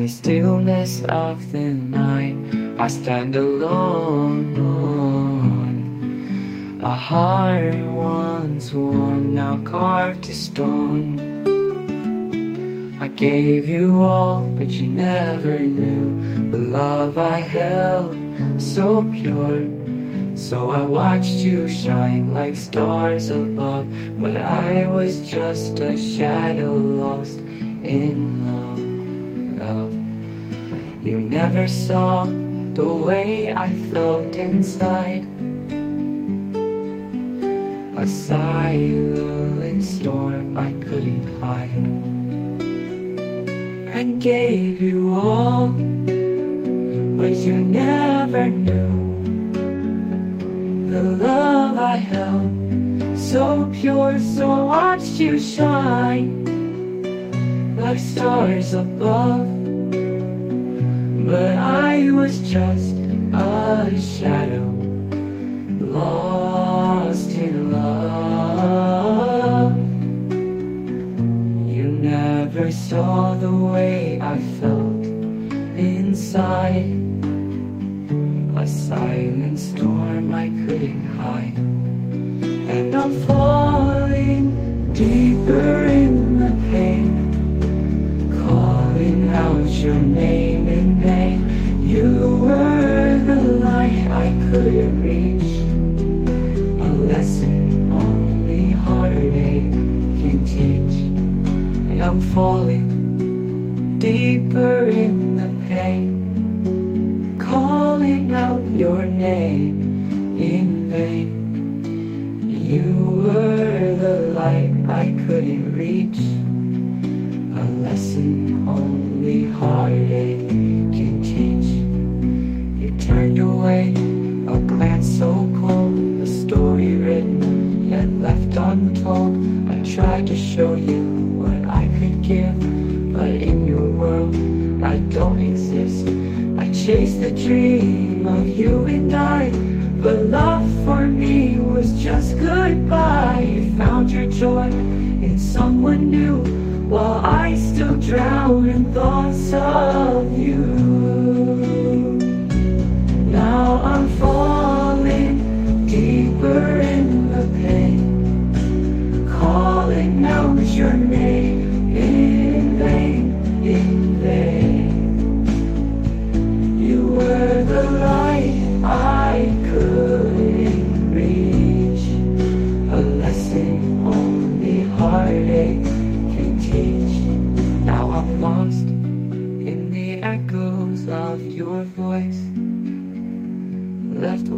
the stillness of the night, I stand alone. A heart once warm, now carved to stone. I gave you all, but you never knew the love I held so pure. So I watched you shine like stars above, but I was just a shadow lost in love. You never saw the way I felt inside, a silent storm I couldn't hide. I gave you all, but you never knew the love I held so pure. So I watched you shine like stars above, but I was just a shadow lost in love. You never saw the way I felt inside, a silent storm I couldn't hide. And I'm falling deeper in the pain, calling out your name in vain. You were the light I couldn't reach, a lesson only heartache can teach. And I'm falling deeper in the pain, calling out your name in vain. You were the light I couldn't reach, a lesson only heartache can teach. You turned away, a glance so cold, a story written yet left untold. I tried to show you what I could give, but in your world I don't exist. I chased the dream of you and I, but love for me was just goodbye. You found your joy in someone new, while I still drown in thoughts of you. Now I'm falling deeper in the pain, calling out your name in vain, in vain. You were the light I couldn't reach, a lesson only heartache can teach. Now I'm lost in the echoes of your voice, left